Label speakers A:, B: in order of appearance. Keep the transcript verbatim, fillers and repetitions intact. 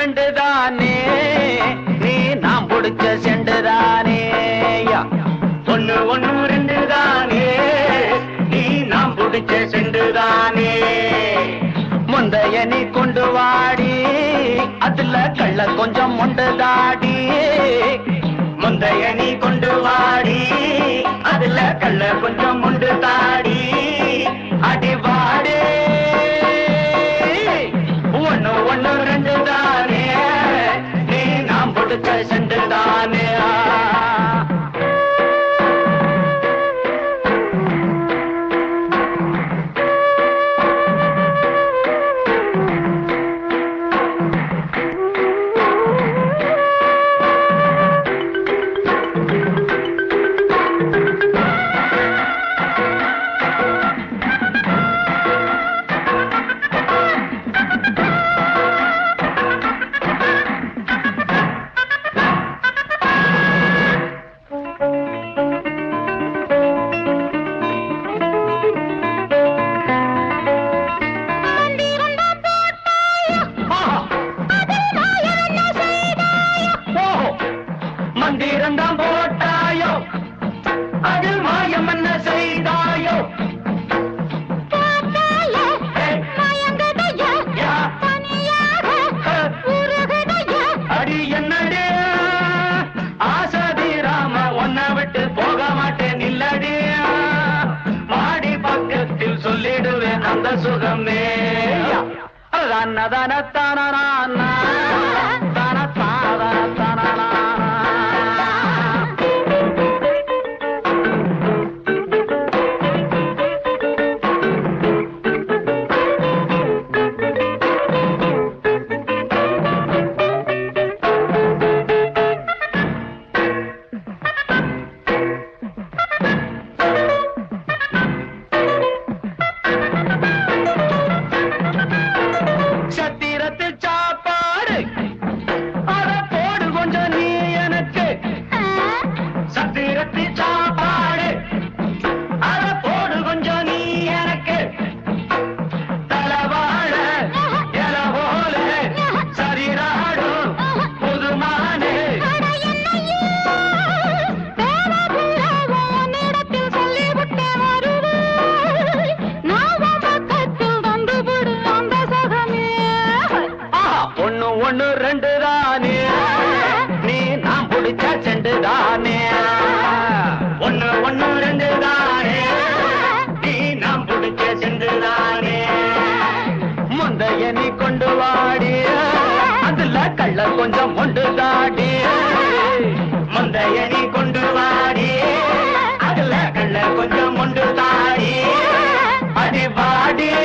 A: ரெண்டு தானே நீ நாம் பிடிச்ச செண்டு தானே ஒண்ணு ஒண்ணு ரெண்டு தானே நீ நாம் பிடிச்ச செண்டு தானே முந்தைய நீ கொண்டு வாடி அதுல கள்ள கொஞ்சம் உண்டு தாடி முந்தைய நீ கொண்டு வாடி அதுல கள்ள கொஞ்சம் உண்டு தாடி அடி வாடி ஒண்ணு ஒண்ணு ரெண்டு தானே நீ நாம் பிடிச்ச செண்டு தானே மந்திரந்தான் போட்டாயோ அதில் மாயம் என்ன செய்தாயோ அடி என்னடே ஆசாதி ராம ஒன்ன விட்டு போக மாட்டேன் இல்லடி மாடி பக்கத்தில் சொல்லிடுவேன் அந்த சுகமே தான தான தான தான தான ஒண்ணு ரெண்டு தானே நீ நாம் பிடிச்ச செண்டு தானே ஒண்ணு ஒண்ணு ரெண்டு தானே நீ நாம் பிடிச்ச செண்டு தானே முந்தைய நீ கொண்டு வாடி அதுல கள்ள கொஞ்சம் உண்டு தாடி முந்தைய நீ கொண்டு வாடி அதுல கள்ள கொஞ்சம் உண்டு தாடி அடி வாடி